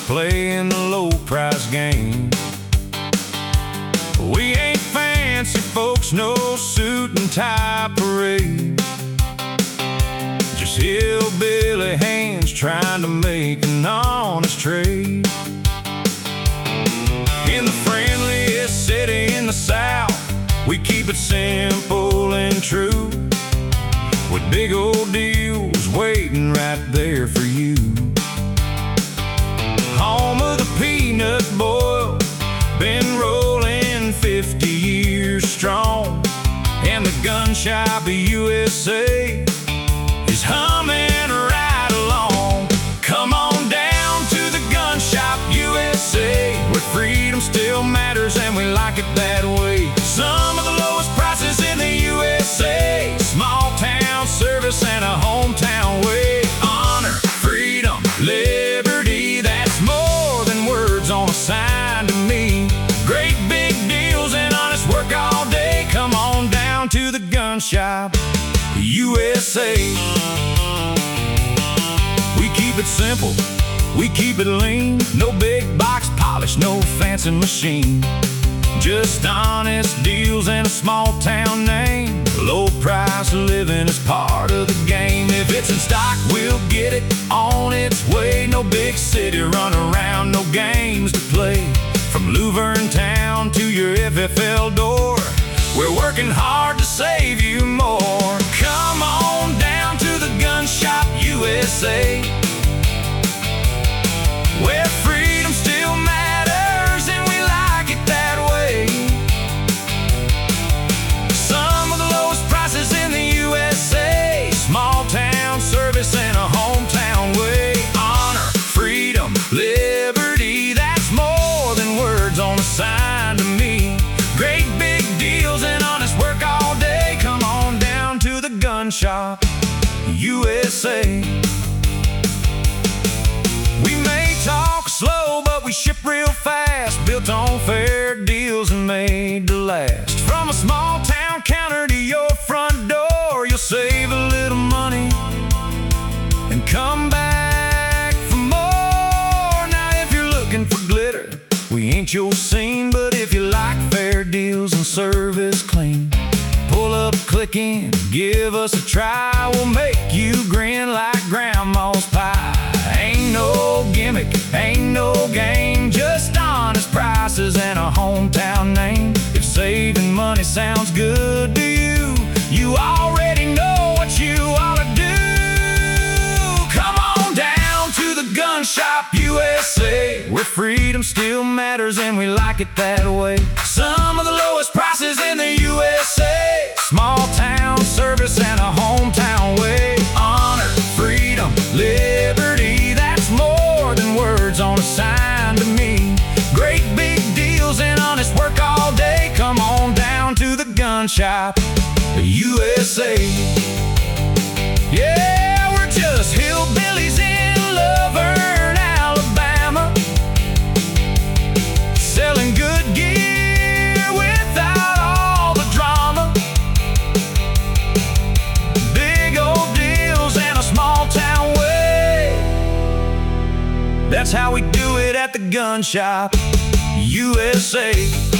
playing the low price game. We ain't fancy folks, no suit and tie parade. Just hillbilly hands trying to make an honest trade. In the friendliest city in the South, we keep it simple and true, with big old deals waiting right there for you. Home of the peanut boil, been rolling 50 years strong, and the gun shop of USA is humming right along. Come on down to the gun shop USA, where freedom still matters and we like it that way. Some of the lowest prices in the USA, small town service and a hometown way. Honor, freedom, liberty, that's more than words on a sign to me. Great big deals and honest work all day. Come on down to the gun shop USA. We keep it simple, we keep it lean. No big box polish, no fancy machine. Just honest deals and a small town name. Low price living is part of the game. If it's in stock, we'll get it on its way. No big city run around, no games to play. From Luverne Town to your FFL door, we're working hard to save you more. Come on down to the gun shop USA, where freedom still matters and we like it that way. Some of the lowest prices in the USA, small town service and a hometown way. Honor, freedom, liberty, that's more than words on a sign to me. Great big deals and honest work all day. Come on down to the gun shop USA. We may talk slow, but we ship real fast, built on fair deals and made to last. From a small town counter to your front door, you'll save a little money and come back for more. Now if you're looking for glitter, we ain't your scene, but if you like fair deals and service clean, pull up, click in, give us a try. We'll make you grin like grandma's pie. Ain't no gimmick, ain't no game, just honest prices and a hometown name. If saving money sounds good to you, you already know what you ought to do. Come on down to the gun shop USA, where freedom still matters and we like it that way. Some of the lowest prices in the USA, small town service and a hometown way. Honor, freedom, liberty, that's more than words on a sign to me. Great big deals and honest work all day. Come on down to the gun shop USA. Yeah, we're just hillbillies in Luverne, Alabama, selling good gear without all the drama. Big old deals and a small town way. That's how we do it at the gun shop USA.